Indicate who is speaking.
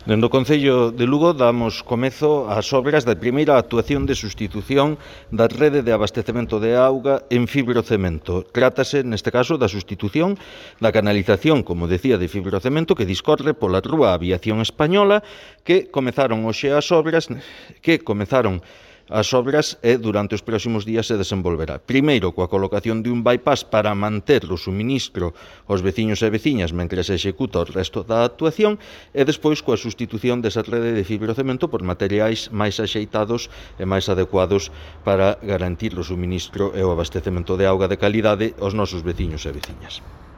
Speaker 1: Dende o Concello de Lugo damos comezo ás obras da primeira actuación de sustitución da rede de abastecemento de auga en fibrocemento. Trátase, neste caso, da sustitución da canalización, como decía, de fibrocemento que discorre pola Rúa Aviación Española, que comezaron as obras e durante os próximos días se desenvolverá. Primeiro, coa colocación de un bypass para manter o suministro aos veciños e veciñas mentre se executa o resto da actuación e despois coa sustitución desa rede de fibrocemento por materiais máis axeitados e máis adecuados para garantir o suministro e o abastecemento de auga de calidade aos nosos veciños e veciñas.